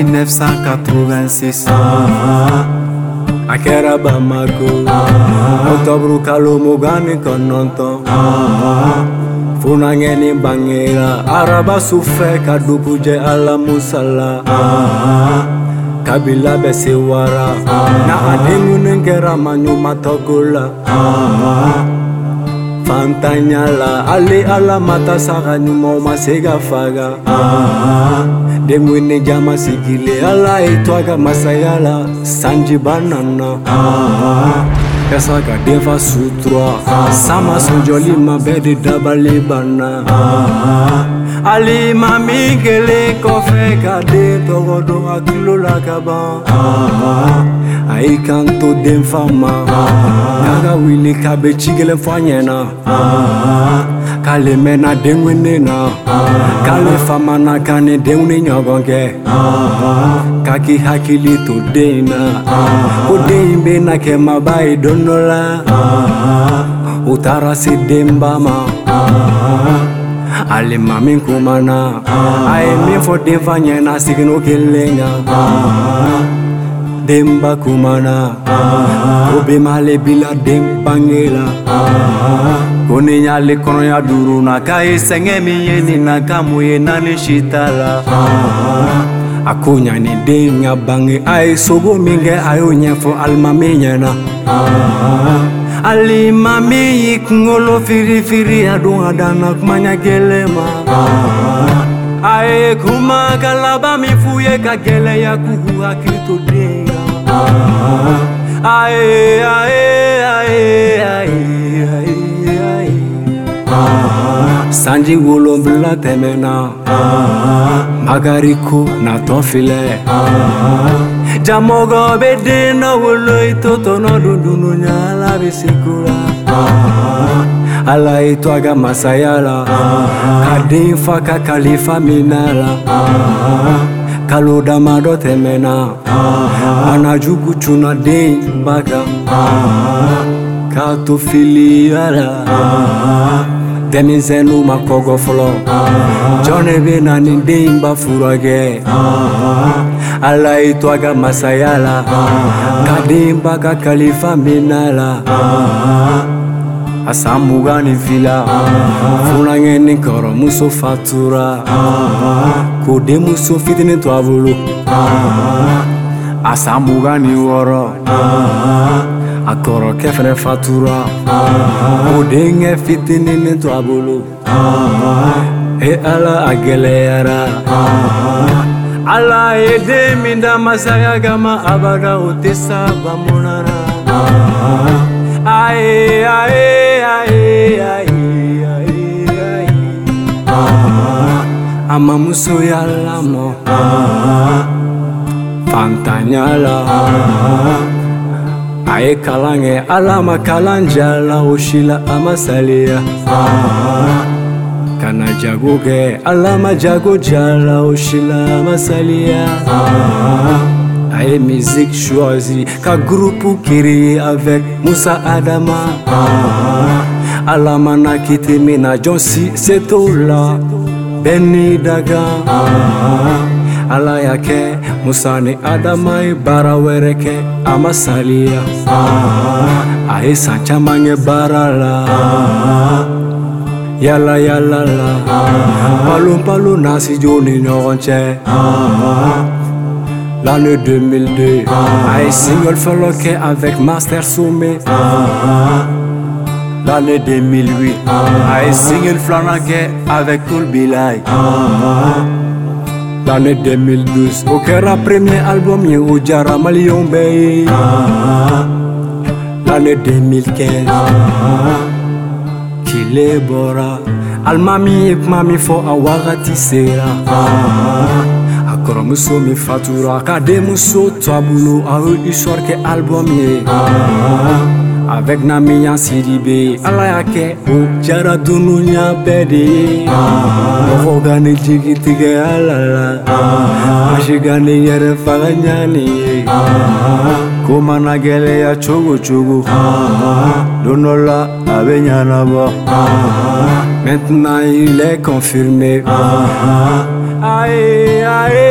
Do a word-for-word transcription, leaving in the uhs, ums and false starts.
mille neuf cent quatre-vingt-six. A kɛra Bamako, octobre kalo mugan ni kɔnɔntɔn. Funangɛni bangera araba su fɛ ka dugu jɛ Ala musala. Kabila bɛ se wara, na a denkunnen kɛra maɲuma tɔgɔ la. Fantanya la, ale Ala mata saga ɲumanw ma se ka faga. Denkunnen jama sigilen Ala ye to a ka masaya la, sanji banana. Kasa ka denfa sutura, sama sɔn jɔli ma bɛɛ de dabali banna. Ali ma min kelen kɔfɛ ka den tɔgɔ dɔn a kilo la ka ban. A y'i kan to denfa ma, k'a ka wuli k'a bɛ ci kelen fɔ a ɲɛna. K'ale mɛnna denkunnen na, k'ale famana ka ni denw ni ɲɔgɔn kɛ. K'a k'i hakili to den na, ko den in bɛna kɛ maba ye don dɔ la. U taara se denba ma, ale ma min kumana, a ye min fɔ denfa ɲɛna sigino kelen kan. Denba kumana, ko bɛɛ m'ale bila den bange la. Ko ni y'ale kɔnɔya duuru na, k'a ye sɛgɛn min ye nin na, k'a mun ye naani si t'a la. A ko ɲani den ka bange, a ye sogo min kɛ a y'o ɲɛfɔ alimami ɲɛna. Alimami y'i kunkolo firifiri a don a danna kumaɲa gɛlɛn ma. A ye kuma ka laban min f'u ye ka gɛlɛya k'u k'u hakili to den na. Aye aye aye aye aye aye. Sanji wolonwula tɛmɛna, Magariko natɔ filɛ. Jamɔgɔ bɛ den dɔ wolo i to tɔnɔ dundunu ɲa Ala bɛ se ko la. Ala y'i to a ka masaya la, ka den fa ka kalifa minɛ la. Kalo damadɔ tɛmɛna, bana jugu cunna den ba kan. K'a to filiya la, denmisɛnninw ma kɔgɔ fɔlɔ. Jɔn de bɛ na ni den ba furakɛ? Ala y'i to a ka masaya la, ka den ba ka kalifa minɛ la. A san mugan ni fila, funangɛni kɔrɔmuso fatura. Ko denmuso fitinin to a bolo. A san mugan ni wɔɔrɔ, a kɔrɔkɛ fɛnɛ fatura. Ko denkɛ fitinin to a bolo. E Ala a gɛlɛyara. Ala ye den min da masaya kama abada o tɛ sa bamuna na. Aye aye aye aye aye. A ma musoya lamɔ, fantanya la. A ye kalan kɛ, Ala ma kalan diya la, o si la a ma saliya. Kana jago kɛ, Ala ma jago diya la, o si la a ma saliya. A ye musique choisi, ka groupe créé avec Musa Adama. Ala mana kiti min na, jɔn si se t'o la, bɛɛ n'i dakan. Ala y'a kɛ Musa ni Adama ye baara wɛrɛ kɛ, a ma saliya. A ye san caman kɛ baara la, yala yala la, palon palon nasijo ni ɲɔgɔn cɛ. L'année deux mille deux, a ye single fɔlɔ kɛ avec Master Sommet. L'année deux mille huit, a ye single filanan kɛ avec Tol Bilay. L'année deux mille douze, o kɛra premier album ye, o diyara maliyɛnw bɛɛ ye. L'année deux mille quinze, kile bɔra, alimami ye kuma min fɔ a wagati sera. A kɔrɔmuso min fatura, ka denmuso to a bolo, a ye histoire kɛ album ye. Avec Namiya Sidibe, Ala y'a kɛ o diyara dunuya bɛɛ de ye. Mɔgɔw ka ne jigi tigɛ Ala la, masi ka ne yɛrɛ faga ɲani ye. Ko mana gɛlɛya cogo cogo, don dɔ la a bɛ ɲɛnabɔ. Maintenant il est confirmé. Aye aye.